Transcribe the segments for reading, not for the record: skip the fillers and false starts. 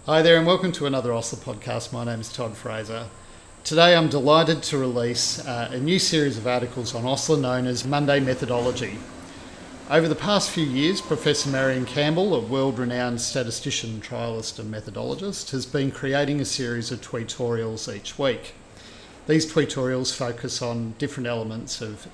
Hi there and welcome to another OSLA podcast. My name is Todd Fraser. Today I'm delighted to release a new series of articles on OSLA known as Monday Methodology. Over the past few years, Professor Marion Campbell, a world-renowned statistician, trialist and methodologist, has been creating a series of tweetorials each week. These tweetorials focus on different elements of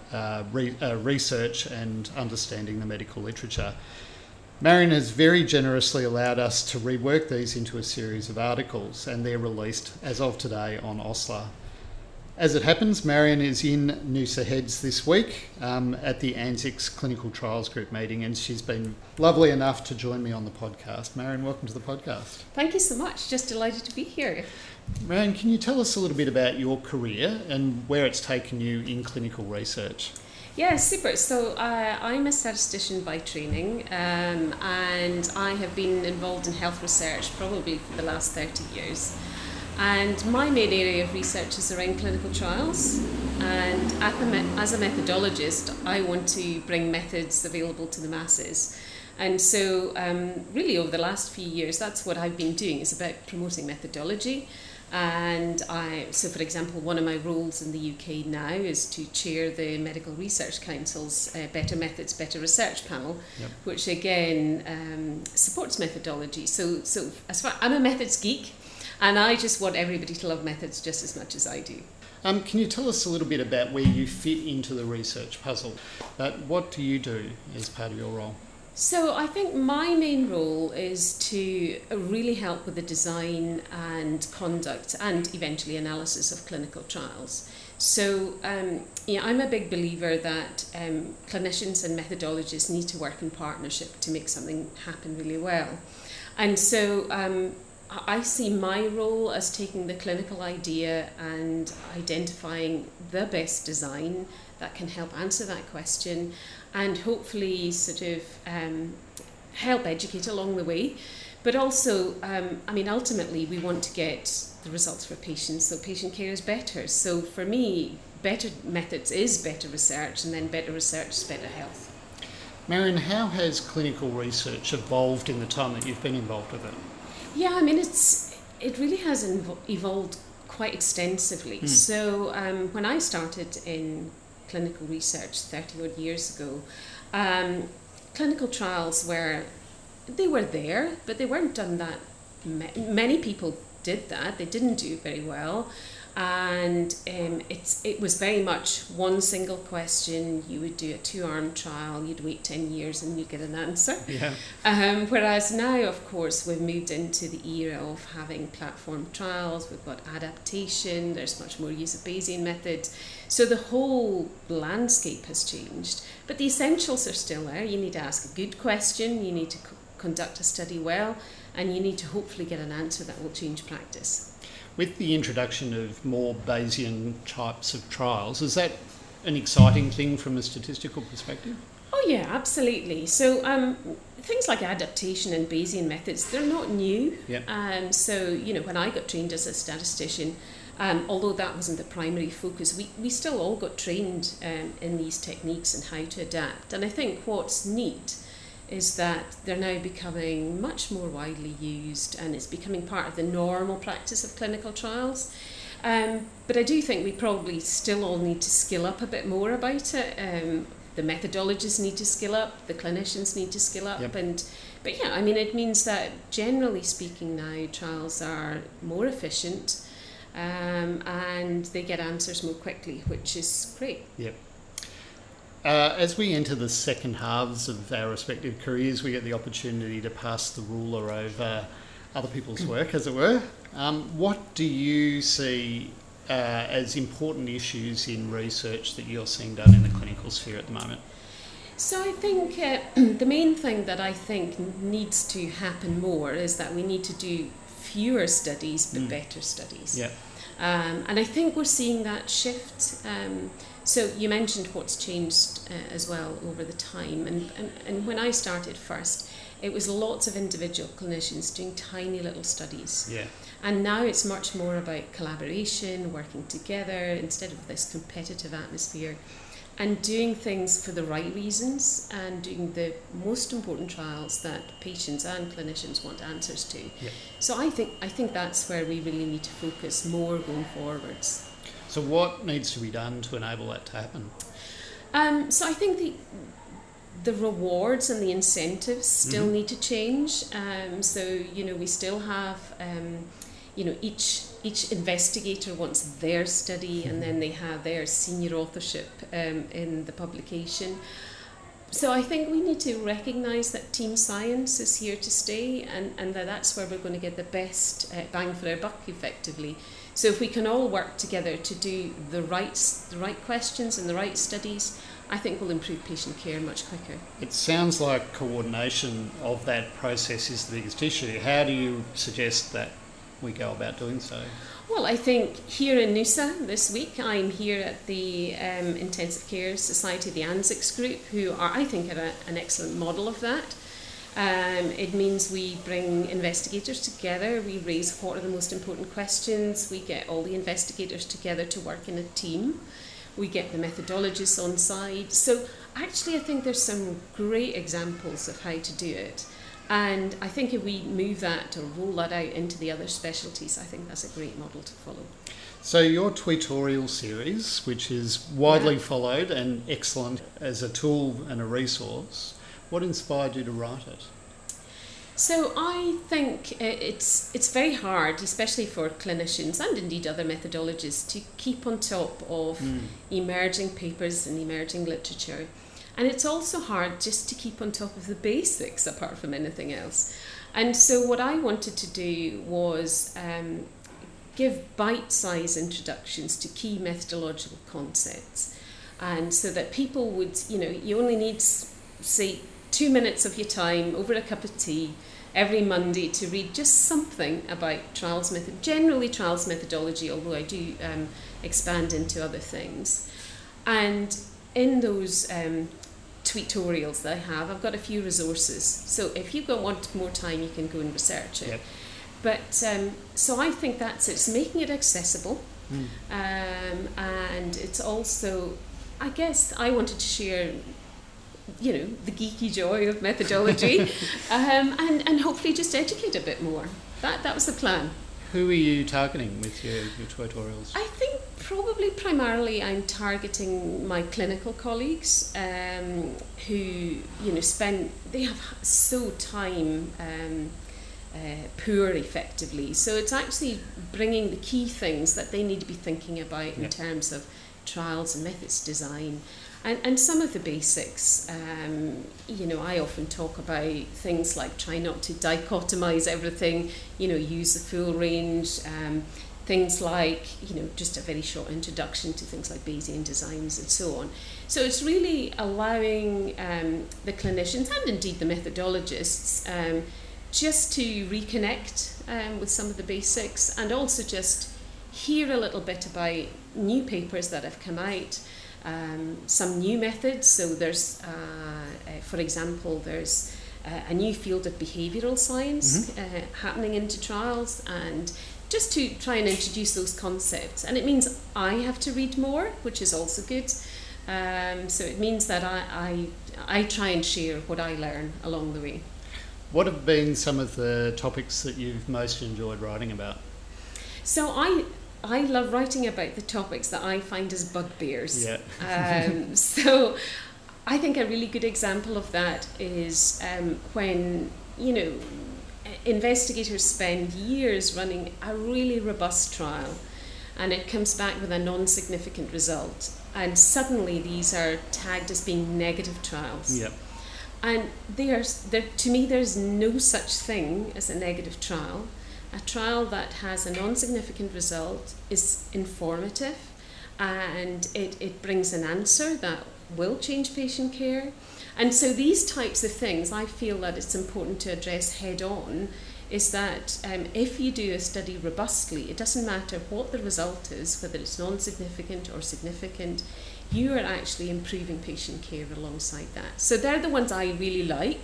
research and understanding the medical literature. Marion has very generously allowed us to rework these into a series of articles, and they're released as of today on OSLA. As it happens, Marion is in Noosa Heads this week at the ANZICS Clinical Trials Group meeting, and she's been lovely enough to join me on the podcast. Marion, welcome to the podcast. Thank you so much. Just delighted to be here. Marion, can you tell us a little bit about your career and where it's taken you in clinical research? Yeah, super. So I'm a statistician by training, and I have been involved in health research probably for the last 30 years. And my main area of research is around clinical trials. And as a methodologist, I want to bring methods available to the masses. And so really over the last few years, that's what I've been doing, is about promoting methodology. And so for example, one of my roles in the UK now is to chair the Medical Research Council's Better Methods, Better Research panel, yep. Which again supports methodology. So as far I'm a methods geek, and I just want everybody to love methods just as much as I do. Can you tell us a little bit about where you fit into the research puzzle? What do you do as part of your role? So I think my main role is to really help with the design and conduct and eventually analysis of clinical trials. So I'm a big believer that clinicians and methodologists need to work in partnership to make something happen really well. And so I see my role as taking the clinical idea and identifying the best design that can help answer that question and hopefully sort of help educate along the way. But also, ultimately we want to get the results for patients, so patient care is better. So for me, better methods is better research, and then better research is better health. Marion, how has clinical research evolved in the time that you've been involved with it? Yeah, it really has evolved quite extensively. So when I started in clinical research 30 odd years ago, clinical trials were there, but they weren't done that. Many people did that. They didn't do very well, and it was very much one single question. You would do a 2-arm trial, you'd wait 10 years and you'd get an answer. Yeah. Whereas now, of course, we've moved into the era of having platform trials. We've got adaptation. There's much more use of Bayesian methods. So the whole landscape has changed, but the essentials are still there. You need to ask a good question. You need to conduct a study well, and you need to hopefully get an answer that will change practice. With the introduction of more Bayesian types of trials, is that an exciting thing from a statistical perspective? Oh yeah, absolutely. So things like adaptation and Bayesian methods, they're not new. Yep. So when I got trained as a statistician, although that wasn't the primary focus, we still all got trained in these techniques and how to adapt. And I think what's neat is that they're now becoming much more widely used, and it's becoming part of the normal practice of clinical trials. But I do think we probably still all need to skill up a bit more about it. The methodologists need to skill up, the clinicians need to skill up. Yep. But yeah, it means that generally speaking now, trials are more efficient and they get answers more quickly, which is great. Yep. As we enter the second halves of our respective careers, we get the opportunity to pass the ruler over other people's work, as it were. What do you see as important issues in research that you're seeing done in the clinical sphere at the moment? So I think the main thing that I think needs to happen more is that we need to do fewer studies but better studies. Yeah. And I think we're seeing that shift. So you mentioned what's changed as well over the time. And when I started first, it was lots of individual clinicians doing tiny little studies. Yeah. And now it's much more about collaboration, working together, instead of this competitive atmosphere. and doing things for the right reasons and doing the most important trials that patients and clinicians want answers to. Yep. So I think that's where we really need to focus more going forwards. So what needs to be done to enable that to happen? So I think the rewards and the incentives still need to change. So we still have each investigator wants their study, and then they have their senior authorship in the publication. So I think we need to recognise that team science is here to stay, and that's where we're going to get the best bang for our buck effectively. So if we can all work together to do the right questions and the right studies, I think we'll improve patient care much quicker. It sounds like coordination of that process is the biggest issue. How do you suggest that we go about doing so? Well, I think here in Noosa this week, I'm here at the Intensive Care Society, the ANZICS group, who are, I think, are an excellent model of that. It means we bring investigators together, we raise what are the most important questions, we get all the investigators together to work in a team, we get the methodologists on side. So actually I think there's some great examples of how to do it. And I think if we move that or roll that out into the other specialties, I think that's a great model to follow. So your tutorial series, which is widely followed and excellent as a tool and a resource, what inspired you to write it? So I think it's very hard, especially for clinicians and indeed other methodologists, to keep on top of emerging papers and emerging literature. And it's also hard just to keep on top of the basics apart from anything else. And so what I wanted to do was give bite-sized introductions to key methodological concepts. And so that people would, you only need, say, 2 minutes of your time over a cup of tea every Monday to read just something about trials generally trials methodology, although I do expand into other things. And in those tutorials that I have, I've got a few resources. So if you want more time, you can go and research it. Yep. But so I think it's making it accessible, and it's also, I guess, I wanted to share, the geeky joy of methodology, and hopefully just educate a bit more. That was the plan. Who are you targeting with your tutorials? I think probably primarily I'm targeting my clinical colleagues who, they have so time poor effectively. So it's actually bringing the key things that they need to be thinking about in terms of trials and methods design. And some of the basics, I often talk about things like try not to dichotomize everything, use the full range, things like, just a very short introduction to things like Bayesian designs and so on. So it's really allowing the clinicians and indeed the methodologists just to reconnect with some of the basics, and also just hear a little bit about new papers that have come out. Some new methods, so there's, for example, there's a new field of behavioural science happening into trials, and just to try and introduce those concepts. And it means I have to read more, which is also good. So it means that I try and share what I learn along the way. What have been some of the topics that you've most enjoyed writing about? So I love writing about the topics that I find as bugbears. Yeah. So I think a really good example of that is when, investigators spend years running a really robust trial, and it comes back with a non-significant result, and suddenly these are tagged as being negative trials. Yep. And to me, there's no such thing as a negative trial. A trial that has a non-significant result is informative, and it brings an answer that will change patient care. And so these types of things, I feel that it's important to address head on, is that if you do a study robustly, it doesn't matter what the result is, whether it's non-significant or significant, you are actually improving patient care alongside that. So they're the ones I really like.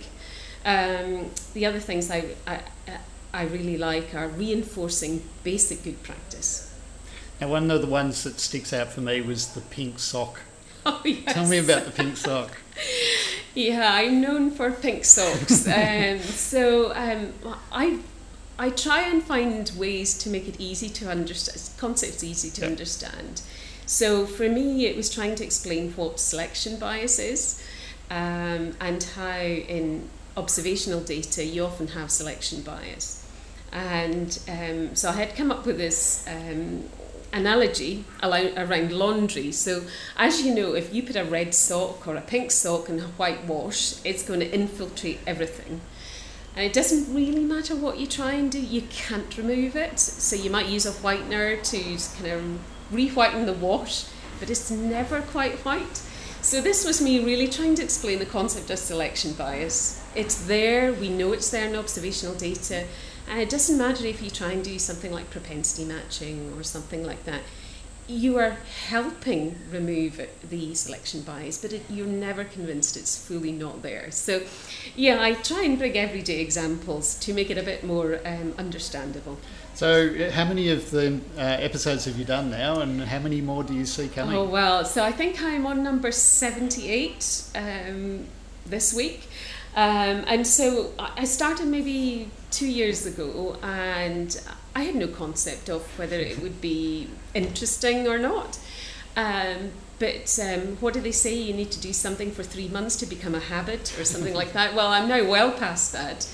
The other things I really like are reinforcing basic good practice. Now, one of the ones that sticks out for me was the pink sock Oh, yes. Tell me about the pink sock. Yeah, I'm known for pink socks. I try and find ways to make it easy to understand, concepts easy to understand. So for me, it was trying to explain what selection bias is, and how in observational data you often have selection bias. And so I had come up with this analogy around laundry. So as you know, if you put a red sock or a pink sock in a white wash, it's going to infiltrate everything. And it doesn't really matter what you try and do, you can't remove it. So you might use a whitener to kind of re-whiten the wash, but it's never quite white. So this was me really trying to explain the concept of selection bias. It's there, we know it's there in observational data, and it doesn't matter if you try and do something like propensity matching or something like that. You are helping remove the selection bias, but you're never convinced it's fully not there. So, yeah, I try and bring everyday examples to make it a bit more understandable. So, how many of the episodes have you done now, and how many more do you see coming? Oh, well, so I think I'm on number 78 this week. And so I started maybe 2 years ago, and I had no concept of whether it would be interesting or not. But what do they say? You need to do something for 3 months to become a habit or something like that. Well, I'm now well past that.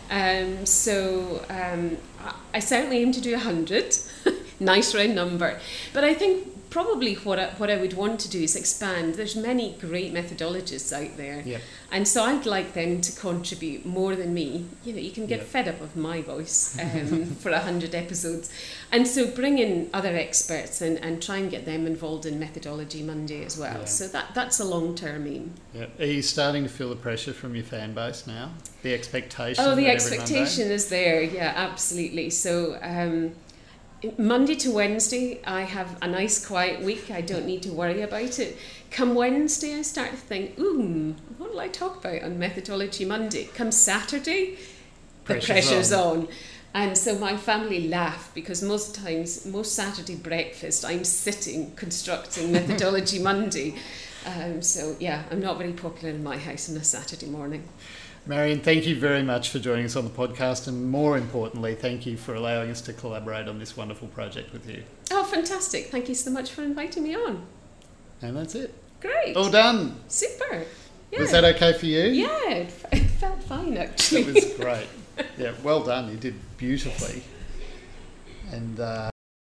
I certainly aim to do 100. Nice round number. But I think probably what I would want to do is expand. There's many great methodologists out there. Yep. And so I'd like them to contribute more than me. You know, you can get fed up of my voice for 100 episodes. And so bring in other experts and try and get them involved in Methodology Monday as well. Yeah. So that's a long-term aim. Yeah. Are you starting to feel the pressure from your fan base now? The expectation? Oh, the that expectation is there. Yeah, absolutely. So Monday to Wednesday, I have a nice quiet week. I don't need to worry about it. Come Wednesday, I start to think, what will I talk about on Methodology Monday? Come Saturday, the pressure's on. And so my family laugh because most Saturday breakfast, I'm sitting constructing Methodology Monday. So yeah, I'm not very popular in my house on a Saturday morning. Marion, thank you very much for joining us on the podcast, and more importantly, thank you for allowing us to collaborate on this wonderful project with you. Oh, fantastic. Thank you so much for inviting me on. And that's it. Great. All done. Super. Yeah. Was that okay for you? Yeah, it felt fine actually. It was great. Yeah, well done. You did beautifully. And